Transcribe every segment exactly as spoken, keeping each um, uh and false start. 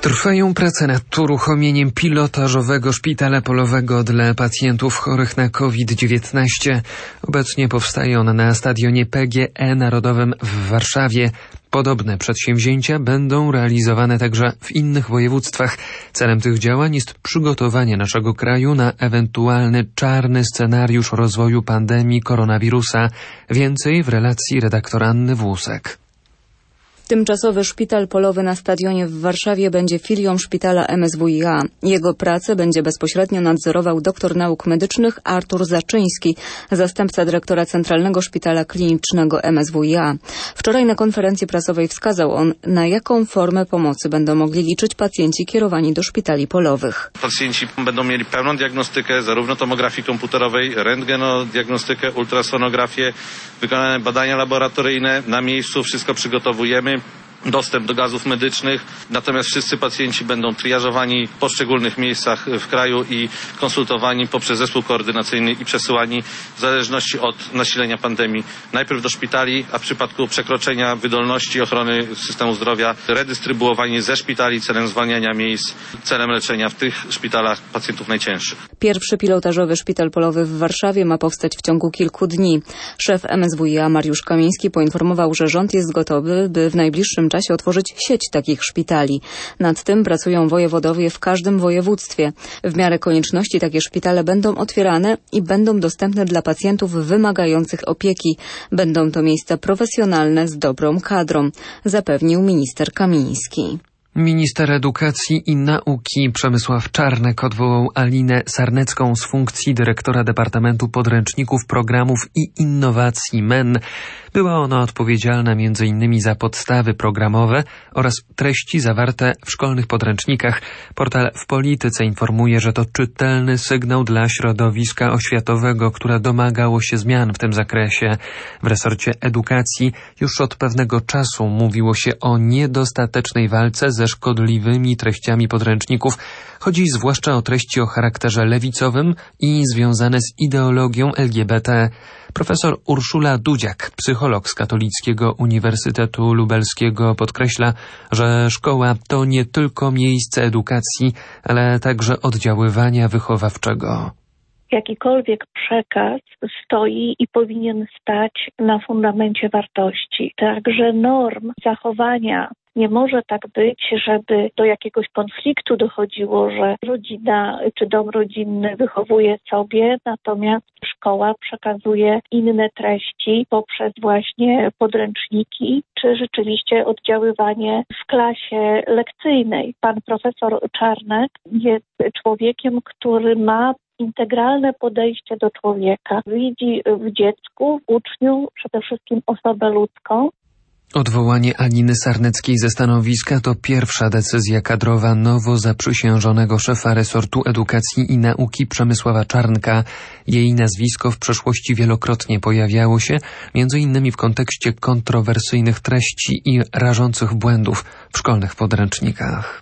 Trwają prace nad uruchomieniem pilotażowego szpitala polowego dla pacjentów chorych na COVID dziewiętnaście. Obecnie powstaje on na stadionie P G E Narodowym w Warszawie. Podobne przedsięwzięcia będą realizowane także w innych województwach. Celem tych działań jest przygotowanie naszego kraju na ewentualny czarny scenariusz rozwoju pandemii koronawirusa. Więcej w relacji redaktor Anny Włusek. Tymczasowy szpital polowy na stadionie w Warszawie będzie filią szpitala M S W i A. Jego pracę będzie bezpośrednio nadzorował doktor nauk medycznych Artur Zaczyński, zastępca dyrektora Centralnego Szpitala Klinicznego M S W i A. Wczoraj na konferencji prasowej wskazał on, na jaką formę pomocy będą mogli liczyć pacjenci kierowani do szpitali polowych. Pacjenci będą mieli pełną diagnostykę, zarówno tomografii komputerowej, rentgenodiagnostykę, ultrasonografię, wykonane badania laboratoryjne. Na miejscu wszystko przygotowujemy. Dostęp do gazów medycznych, natomiast wszyscy pacjenci będą triażowani w poszczególnych miejscach w kraju i konsultowani poprzez zespół koordynacyjny i przesyłani w zależności od nasilenia pandemii najpierw do szpitali, a w przypadku przekroczenia wydolności ochrony systemu zdrowia redystrybuowani ze szpitali celem zwalniania miejsc, celem leczenia w tych szpitalach pacjentów najcięższych. Pierwszy pilotażowy szpital polowy w Warszawie ma powstać w ciągu kilku dni. Szef M S W i A Mariusz Kamiński poinformował, że rząd jest gotowy, by w najbliższym czasie otworzyć sieć takich szpitali. Nad tym pracują wojewodowie w każdym województwie. W miarę konieczności takie szpitale będą otwierane i będą dostępne dla pacjentów wymagających opieki. Będą to miejsca profesjonalne z dobrą kadrą, zapewnił minister Kamiński. Minister Edukacji i Nauki Przemysław Czarnek odwołał Alinę Sarnecką z funkcji dyrektora Departamentu Podręczników, Programów i Innowacji M E N. Była ona odpowiedzialna między innymi za podstawy programowe oraz treści zawarte w szkolnych podręcznikach. Portal W Polityce informuje, że to czytelny sygnał dla środowiska oświatowego, które domagało się zmian w tym zakresie. W resorcie edukacji już od pewnego czasu mówiło się o niedostatecznej walce ze szkodliwymi treściami podręczników. Chodzi zwłaszcza o treści o charakterze lewicowym i związane z ideologią L G B T. Profesor Urszula Dudziak, psycholog z Katolickiego Uniwersytetu Lubelskiego, podkreśla, że szkoła to nie tylko miejsce edukacji, ale także oddziaływania wychowawczego. Jakikolwiek przekaz stoi i powinien stać na fundamencie wartości, także norm zachowania. Nie może tak być, żeby do jakiegoś konfliktu dochodziło, że rodzina czy dom rodzinny wychowuje sobie, natomiast szkoła przekazuje inne treści poprzez właśnie podręczniki, czy rzeczywiście oddziaływanie w klasie lekcyjnej. Pan profesor Czarnek jest człowiekiem, który ma integralne podejście do człowieka. Widzi w dziecku, w uczniu przede wszystkim osobę ludzką. Odwołanie Aliny Sarneckiej ze stanowiska to pierwsza decyzja kadrowa nowo zaprzysiężonego szefa resortu edukacji i nauki Przemysława Czarnka. Jej nazwisko w przeszłości wielokrotnie pojawiało się, między innymi w kontekście kontrowersyjnych treści i rażących błędów w szkolnych podręcznikach.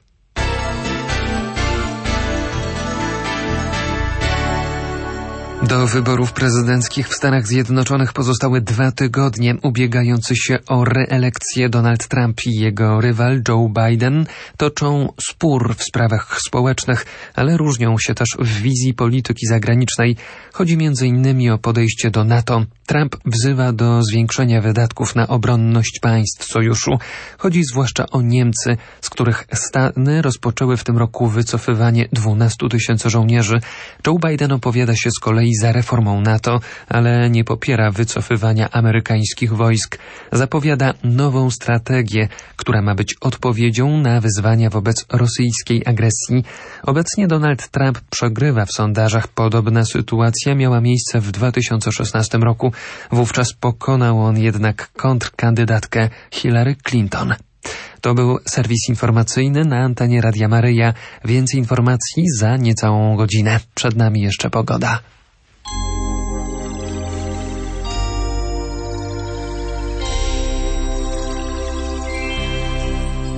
Do wyborów prezydenckich w Stanach Zjednoczonych pozostały dwa tygodnie. Ubiegający się o reelekcję Donald Trump i jego rywal Joe Biden toczą spór w sprawach społecznych, ale różnią się też w wizji polityki zagranicznej. Chodzi między innymi o podejście do NATO. Trump wzywa do zwiększenia wydatków na obronność państw sojuszu. Chodzi zwłaszcza o Niemcy, z których Stany rozpoczęły w tym roku wycofywanie dwunastu tysięcy żołnierzy. Joe Biden opowiada się z kolei za reformą NATO, ale nie popiera wycofywania amerykańskich wojsk. Zapowiada nową strategię, która ma być odpowiedzią na wyzwania wobec rosyjskiej agresji. Obecnie Donald Trump przegrywa w sondażach. Podobna sytuacja miała miejsce w dwa tysiące szesnastym roku. Wówczas pokonał on jednak kontrkandydatkę Hillary Clinton. To był serwis informacyjny na antenie Radia Maryja. Więcej informacji za niecałą godzinę. Przed nami jeszcze pogoda.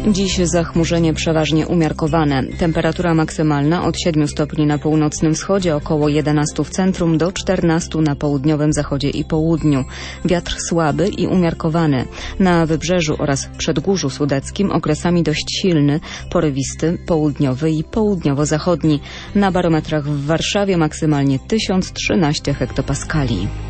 Dziś zachmurzenie przeważnie umiarkowane. Temperatura maksymalna od siedmiu stopni na północnym wschodzie, około jedenastu w centrum, do czternastu na południowym zachodzie i południu. Wiatr słaby i umiarkowany. Na wybrzeżu oraz przedgórzu sudeckim okresami dość silny, porywisty, południowy i południowo-zachodni. Na barometrach w Warszawie maksymalnie tysiąc trzynaście hektopaskali.